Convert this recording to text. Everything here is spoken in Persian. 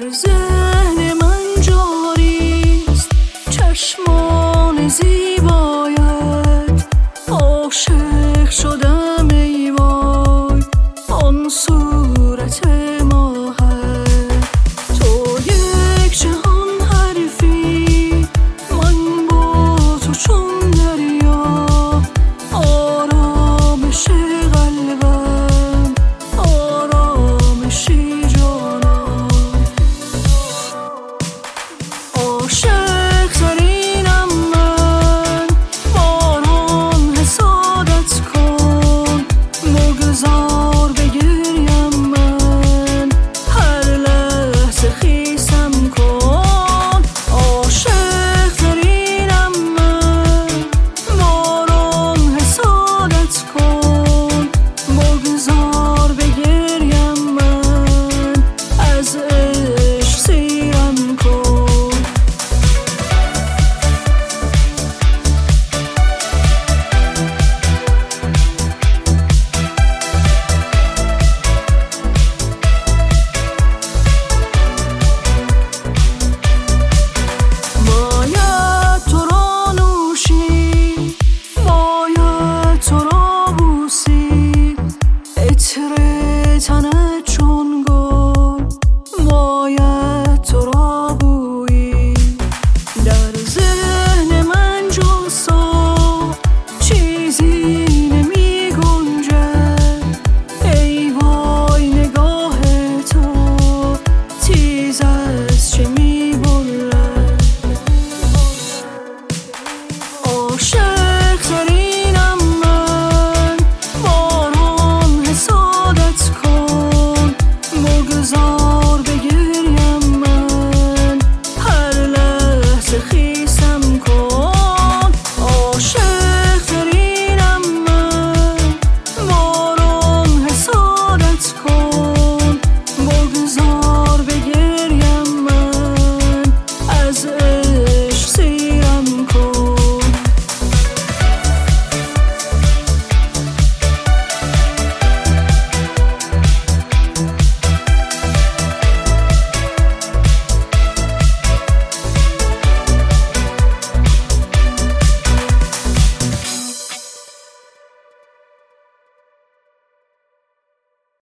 ذهن من جاریست چشمان زیبایت، عاشق شدم ای وای آن صورت ماهت. تو یک جهان حریفی، من با تو چون دریا، آرامش قلبم آرامشی جانم. عاشق ترینم من، باران حسادت کن، بگذار بگریم من، هر لحظه خیسم کن. عاشق ترینم من، باران حسادت کن، بگذار بگریم من، از عشق سیرم کن. باید تو را نوشی، باید تو را بوسی، عطر تنت چون گل باید تو را بویی. در ذهن من جز تو چیزی نمی گنجد، ای وای نگاه تو تیز از چه می برد. عاشق